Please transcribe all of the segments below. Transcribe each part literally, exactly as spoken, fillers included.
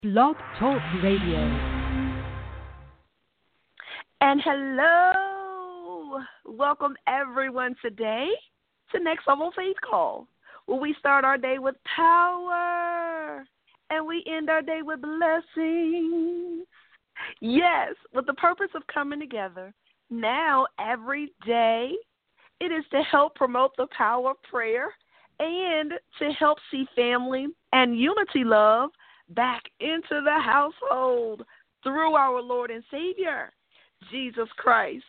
Blog Talk Radio. And hello, welcome everyone today to Next Level Faith Call, where we start our day with power and we end our day with blessings. Yes, with the purpose of coming together now every day, it is to help promote the power of prayer and to help see family and unity love back into the household through our Lord and Savior, Jesus Christ.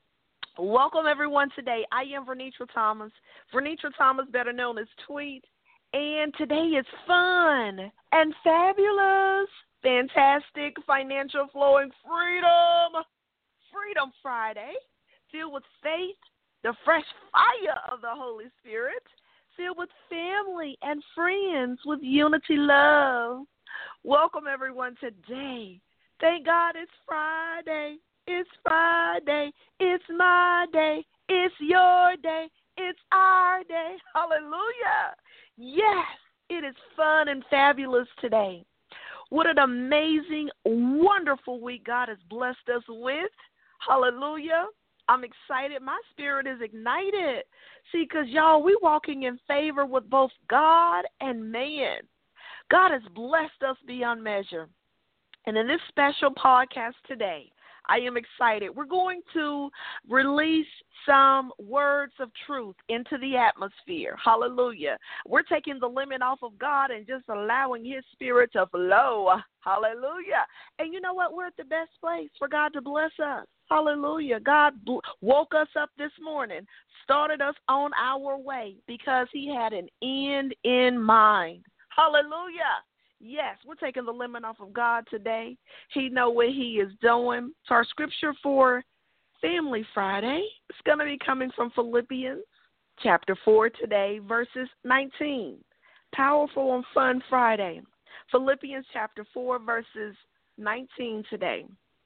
Welcome, everyone, today. I am Vernitra Thomas. Vernitra Thomas, better known as Tweet. And today is fun and fabulous, fantastic, financial flowing freedom, Freedom Friday, filled with faith, the fresh fire of the Holy Spirit, filled with family and friends, with unity love. Welcome, everyone, today. Thank God it's Friday. It's Friday. It's my day. It's your day. It's our day. Hallelujah. Yes, it is fun and fabulous today. What an amazing, wonderful week God has blessed us with. Hallelujah. I'm excited. My spirit is ignited. See, because, y'all, we walking in favor with both God and man. God has blessed us beyond measure. And in this special podcast today, I am excited. We're going to release some words of truth into the atmosphere. Hallelujah. We're taking the limit off of God and just allowing his spirit to flow. Hallelujah. And you know what? We're at the best place for God to bless us. Hallelujah. God woke us up this morning, started us on our way because he had an end in mind. Hallelujah. Yes, we're taking the limit off of God today. He know what he is doing. So our scripture for Family Friday is going to be coming from Philippians chapter four today, verses nineteen. Powerful and fun Friday. Philippians chapter four, verses nineteen today.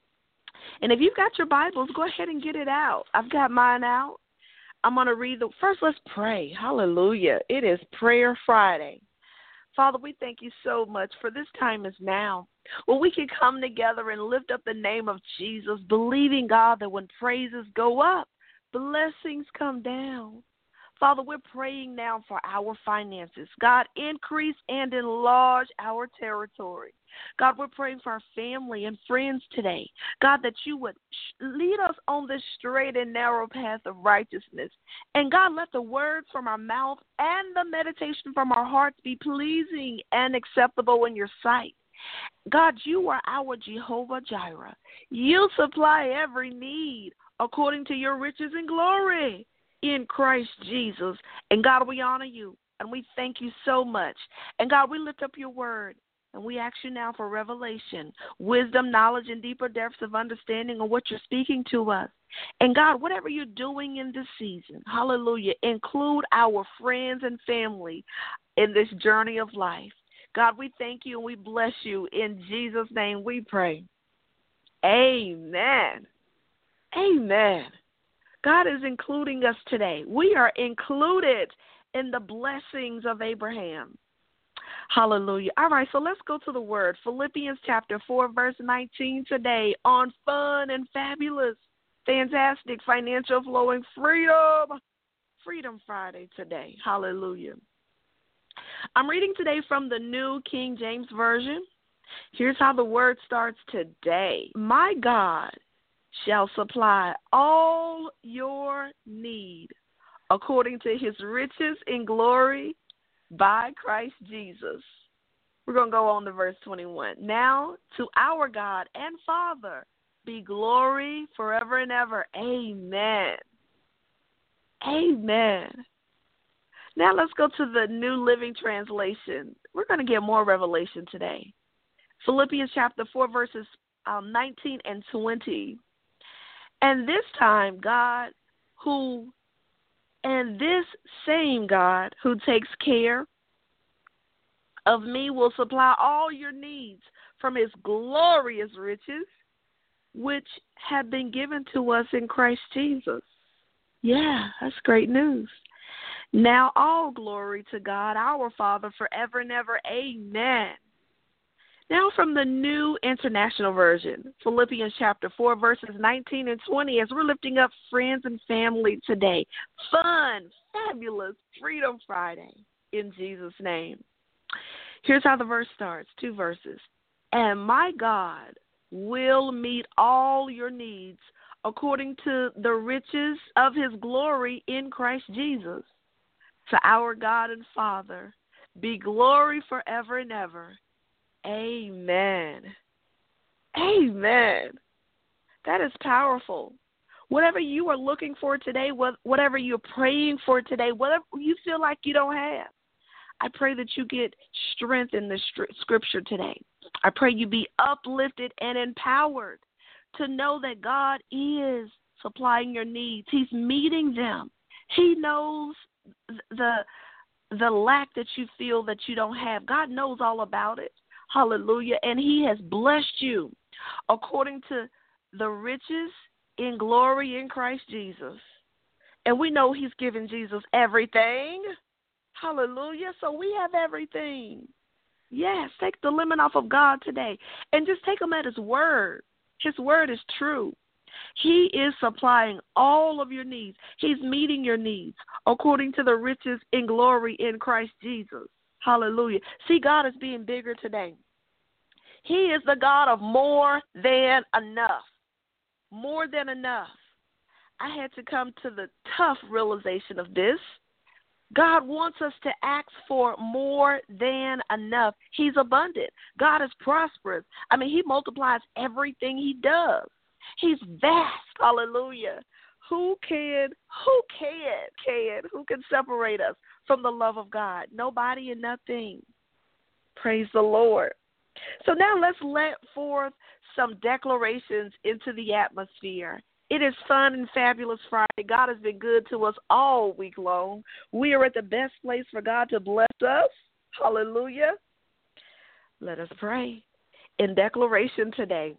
And if you've got your Bibles, go ahead and get it out. I've got mine out. I'm going to read the first. Let's pray. Hallelujah. It is Prayer Friday. Father, we thank you so much for this time is now, where we can come together and lift up the name of Jesus, believing, God, that when praises go up, blessings come down. Father, we're praying now for our finances. God, increase and enlarge our territory. God, we're praying for our family and friends today. God, that you would lead us on this straight and narrow path of righteousness. And God, let the words from our mouth and the meditation from our hearts be pleasing and acceptable in your sight. God, you are our Jehovah Jireh. You supply every need according to your riches and glory in Christ Jesus. And God, we honor you and we thank you so much. And God, we lift up your word. And we ask you now for revelation, wisdom, knowledge, and deeper depths of understanding of what you're speaking to us. And God, whatever you're doing in this season, hallelujah, include our friends and family in this journey of life. God, we thank you and we bless you. In Jesus' name we pray. Amen. Amen. God is including us today. We are included in the blessings of Abraham. Hallelujah. All right, so let's go to the word. Philippians chapter four, verse nineteen today on fun and fabulous, fantastic, financial flowing freedom. Freedom Friday today. Hallelujah. I'm reading today from the New King James Version. Here's how the word starts today. My God shall supply all your need according to his riches in glory by Christ Jesus. We're going to go on to verse twenty-one. Now to our God and Father be glory forever and ever. Amen. Amen. Now let's go to the New Living Translation. We're going to get more revelation today. Philippians chapter four, verses um, nineteen and twenty. And this time, God, who, and this same God who takes care of me will supply all your needs from his glorious riches, which have been given to us in Christ Jesus. Yeah, that's great news. Now all glory to God, our Father, forever and ever. Amen. Now from the New International Version, Philippians chapter four, verses nineteen and twenty, as we're lifting up friends and family today. Fun, fabulous Freedom Friday in Jesus' name. Here's how the verse starts, two verses. And my God will meet all your needs according to the riches of his glory in Christ Jesus. To our God and Father be glory forever and ever. Amen. Amen. That is powerful. Whatever you are looking for today, whatever you're praying for today, whatever you feel like you don't have, I pray that you get strength in the scripture today. I pray you be uplifted and empowered to know that God is supplying your needs. He's meeting them. He knows the the lack that you feel that you don't have. God knows all about it. Hallelujah. And he has blessed you according to the riches in glory in Christ Jesus. And we know he's given Jesus everything. Hallelujah. So we have everything. Yes, take the limit off of God today and just take him at his word. His word is true. He is supplying all of your needs. He's meeting your needs according to the riches in glory in Christ Jesus. Hallelujah. See, God is being bigger today. He is the God of more than enough. More than enough. I had to come to the tough realization of this. God wants us to ask for more than enough. He's abundant. God is prosperous. I mean, he multiplies everything he does. He's vast. Hallelujah. Who can, who can, can, who can separate us from the love of God? Nobody and nothing. Praise the Lord. So now let's let forth some declarations into the atmosphere. It is fun and fabulous Friday. God has been good to us all week long. We are at the best place for God to bless us. Hallelujah. Let us pray. In declaration today,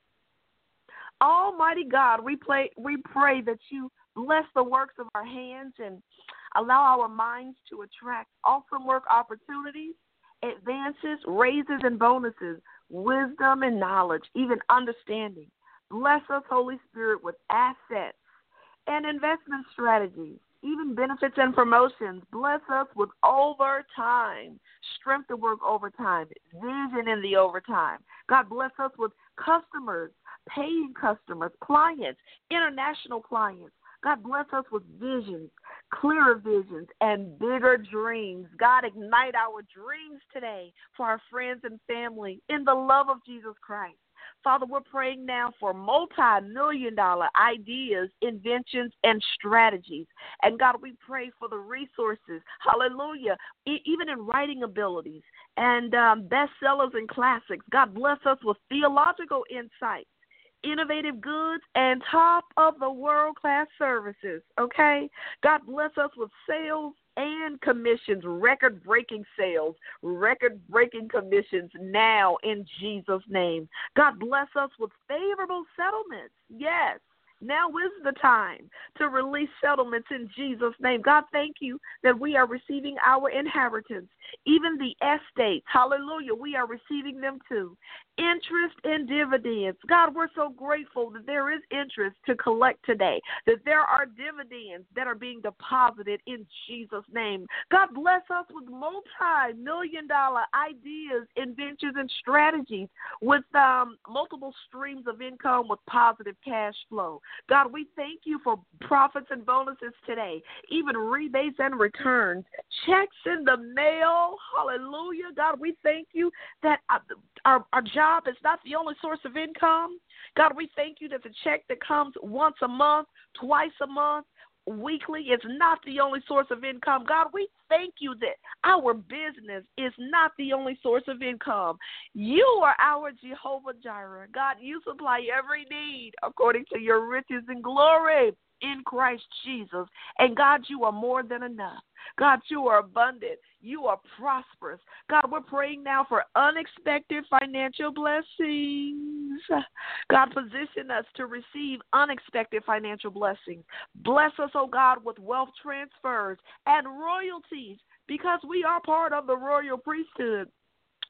Almighty God, we, play, we pray that you bless the works of our hands and allow our minds to attract awesome work opportunities, advances, raises, and bonuses, wisdom and knowledge, even understanding. Bless us, Holy Spirit, with assets and investment strategies, even benefits and promotions. Bless us with overtime, strength to work overtime, vision in the overtime. God, bless us with customers, paying customers, clients, international clients. God, bless us with visions, clearer visions, and bigger dreams. God, ignite our dreams today for our friends and family in the love of Jesus Christ. Father, we're praying now for multi-million dollar ideas, inventions, and strategies. And God, we pray for the resources, hallelujah, e- even in writing abilities and um, bestsellers and classics. God, bless us with theological insights, innovative goods, and top-of-the-world-class services, okay? God, bless us with sales and commissions, record-breaking sales, record-breaking commissions now in Jesus' name. God, bless us with favorable settlements. Yes, now is the time to release settlements in Jesus' name. God, thank you that we are receiving our inheritance, even the estates. Hallelujah, we are receiving them too. Interest and dividends. God, we're so grateful that there is interest to collect today, that there are dividends that are being deposited in Jesus' name. God, bless us with multi-million dollar ideas, inventions, and strategies with um, multiple streams of income with positive cash flow. God, we thank you for profits and bonuses today, even rebates and returns, checks in the mail. Hallelujah. God, we thank you that our, our job is not the only source of income. God, we thank you that the check that comes once a month, twice a month, weekly is not the only source of income. God, we thank you that our business is not the only source of income. You are our Jehovah Jireh. God, you supply every need according to your riches and glory in Christ Jesus. And God, you are more than enough. God, you are abundant. You are prosperous. God, we're praying now for unexpected financial blessings. God, position us to receive unexpected financial blessings. Bless us, oh God, with wealth transfers and royalties because we are part of the royal priesthood.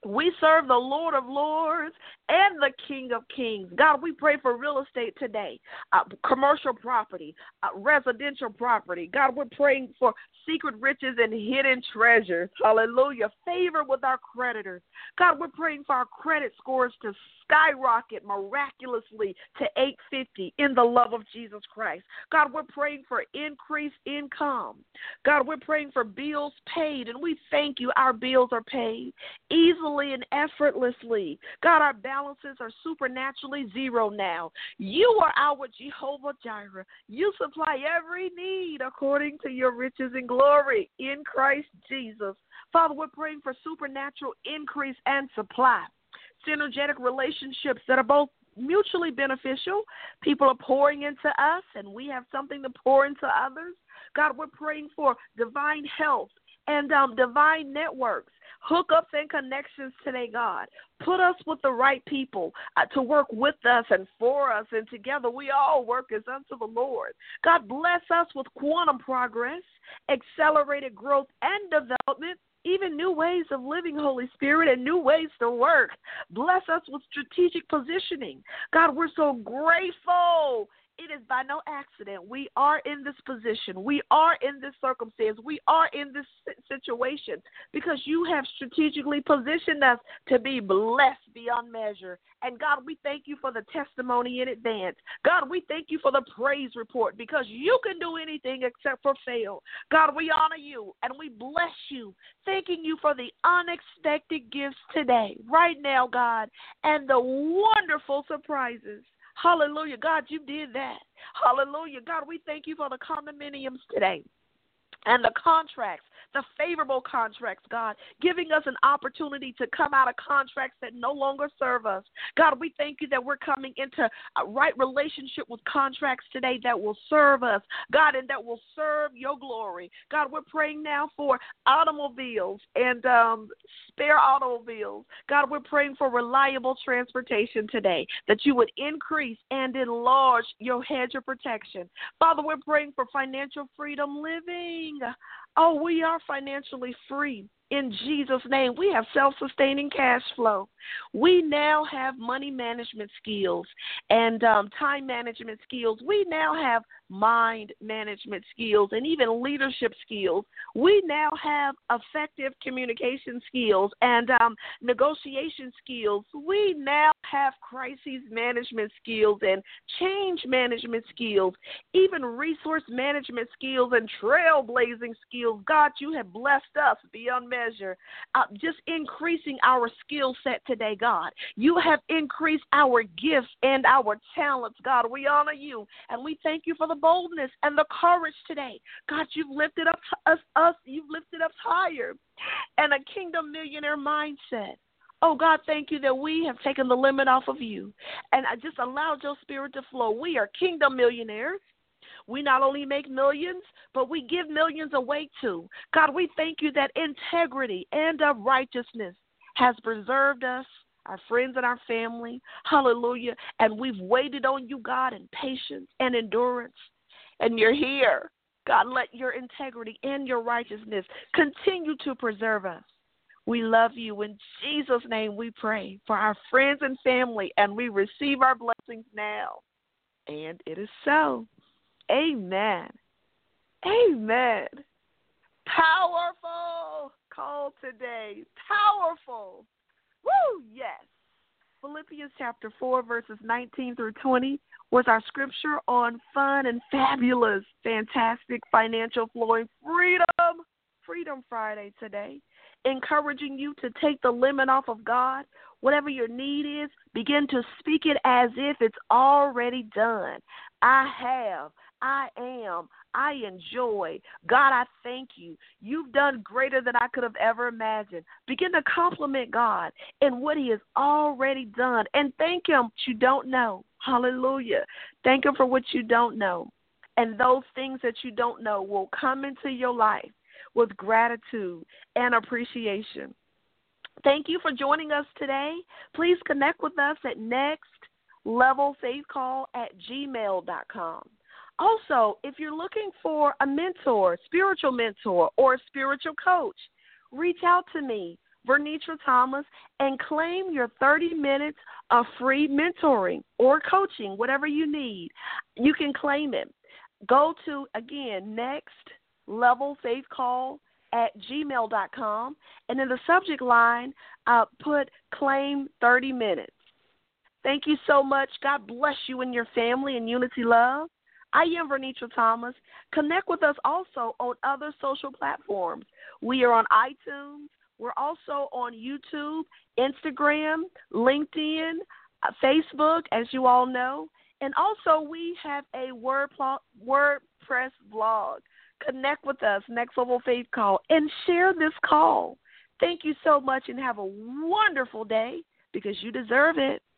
We serve the Lord of Lords and the King of Kings. God, we pray for real estate today, uh, commercial property, uh, residential property. God, we're praying for secret riches and hidden treasures. Hallelujah. Favor with our creditors. God, we're praying for our credit scores to skyrocket miraculously to eight fifty in the love of Jesus Christ. God, we're praying for increased income. God, we're praying for bills paid, and we thank you our bills are paid easily and effortlessly. God, our balances are supernaturally zero now. You are our Jehovah Jireh. You supply every need according to your riches and glory in Christ Jesus. Father, we're praying for supernatural increase and supply. Synergetic relationships that are both mutually beneficial. People are pouring into us, and we have something to pour into others. God, we're praying for divine health and um, divine networks, hookups and connections today, God. Put us with the right people uh, to work with us and for us, and together we all work as unto the Lord. God, bless us with quantum progress, accelerated growth and development, even new ways of living, Holy Spirit, and new ways to work. Bless us with strategic positioning. God, we're so grateful. It is by no accident we are in this position. We are in this circumstance. We are in this situation because you have strategically positioned us to be blessed beyond measure. And God, we thank you for the testimony in advance. God, we thank you for the praise report because you can do anything except for fail. God, we honor you and we bless you, thanking you for the unexpected gifts today, right now, God, and the wonderful surprises. Hallelujah. God, you did that. Hallelujah. God, we thank you for the condominiums today and the contracts, the favorable contracts, God, giving us an opportunity to come out of contracts that no longer serve us. God, we thank you that we're coming into a right relationship with contracts today that will serve us, God, and that will serve your glory. God, we're praying now for automobiles and um, spare automobiles. God, we're praying for reliable transportation today, that you would increase and enlarge your hedge of protection. Father, we're praying for financial freedom living. Oh, we are financially free. In Jesus' name, we have self-sustaining cash flow. We now have money management skills and um, time management skills. We now have mind management skills and even leadership skills. We now have effective communication skills and um, negotiation skills. We now have crisis management skills and change management skills, even resource management skills and trailblazing skills. God, you have blessed us beyond measure, uh, just increasing our skill set today, God. You have increased our gifts and our talents, God. We honor you, and we thank you for the boldness and the courage today. God, you've lifted up us, us you've lifted us higher, and a kingdom millionaire mindset. Oh, God, thank you that we have taken the limit off of you, and I just allowed your spirit to flow. We are kingdom millionaires. We not only make millions, but we give millions away too. God, we thank you that integrity and of righteousness has preserved us, our friends and our family. Hallelujah. And we've waited on you, God, in patience and endurance. And you're here. God, let your integrity and your righteousness continue to preserve us. We love you. In Jesus' name we pray for our friends and family, and we receive our blessings now. And it is so. Amen. Amen. Powerful call today. Powerful. Woo, yes. Philippians chapter four, verses nineteen through twenty was our scripture on fun and fabulous, fantastic financial flowing freedom. Freedom Friday today. Encouraging you to take the limit off of God. Whatever your need is, begin to speak it as if it's already done. I have. I am. I enjoy. God, I thank you. You've done greater than I could have ever imagined. Begin to compliment God in what he has already done, and thank him what you don't know. Hallelujah. Thank him for what you don't know. And those things that you don't know will come into your life with gratitude and appreciation. Thank you for joining us today. Please connect with us at next level faith call at gmail dot com. Also, if you're looking for a mentor, spiritual mentor, or a spiritual coach, reach out to me. Vernitra Thomas, and claim your thirty minutes of free mentoring or coaching, whatever you need. You can claim it. Go to, again, Next Level Faith Call at gmail dot com, and in the subject line, uh, put claim thirty minutes. Thank you so much. God bless you and your family in unity love. I am Vernitra Thomas. Connect with us also on other social platforms. We are on iTunes. We're also on YouTube, Instagram, LinkedIn, uh, Facebook, as you all know. And also we have a Word pl- WordPress blog. Connect with us, Next Level Faith Call, and share this call. Thank you so much and have a wonderful day because you deserve it.